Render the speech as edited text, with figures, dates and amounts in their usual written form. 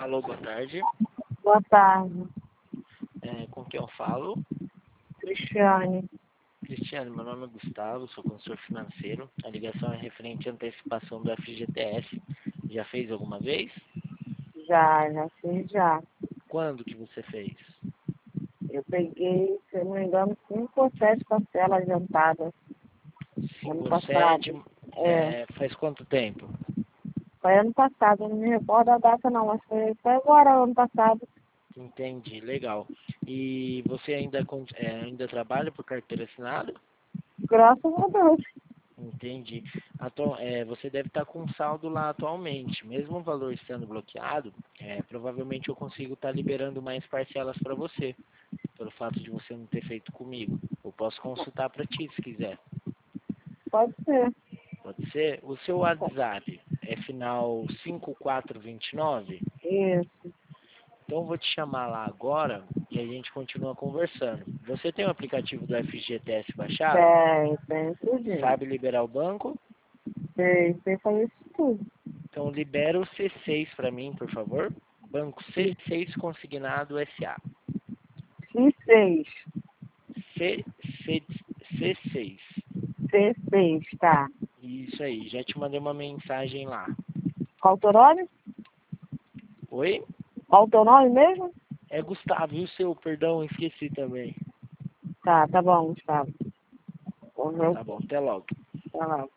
Alô, boa tarde. Boa tarde, Com quem eu falo? Cristiane. Cristiano, meu nome é Gustavo, sou consultor financeiro. A ligação é referente à antecipação do FGTS. Já fez alguma vez? Já fiz já. Quando que você fez? Eu peguei, se eu não me engano, 5 ou 7 parcelas adiantadas ano 5 ou 7? passado. Faz quanto tempo? Foi ano passado, eu não me recordo a data não, mas foi agora, ano passado. Entendi, legal. E você ainda trabalha por carteira assinada? Graças a Deus. Entendi. Você deve estar com saldo lá atualmente. Mesmo o valor estando bloqueado, provavelmente eu consigo estar liberando mais parcelas para você, pelo fato de você não ter feito comigo. Eu posso consultar para ti se quiser. Pode ser. Pode ser? O seu WhatsApp é final 5429? Isso. Então eu vou te chamar lá agora e a gente continua conversando. Você tem o aplicativo do FGTS baixado? Tem tudinho. Sabe liberar o banco? Sei fazer isso tudo. Então libera o C6 para mim, por favor. Banco C6 Consignado SA. C6. C6. C6, tá. Isso aí, já te mandei uma mensagem lá. Qual o teu nome? Oi? Qual o teu nome mesmo? É Gustavo, e o seu? Perdão, esqueci também. Tá bom, Gustavo. Tá bom, até logo. Tá lá.